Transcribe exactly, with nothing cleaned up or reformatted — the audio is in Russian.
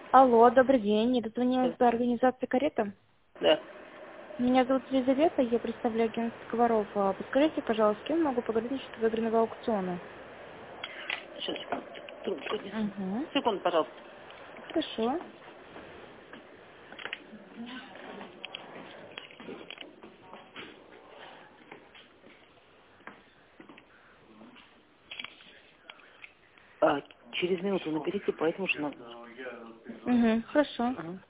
Алло, добрый день. Это Да. звонит организация «Карета». Да. Меня зовут Елизавета, я представляю агентство Сковорова. Подскажите, пожалуйста, с кем могу поговорить насчет выигранного аукциона? Сейчас, трубку несу. Угу. Секунду, пожалуйста. Хорошо. А, через минуту наберите по этому же номеру. Угу. Хорошо. Ага.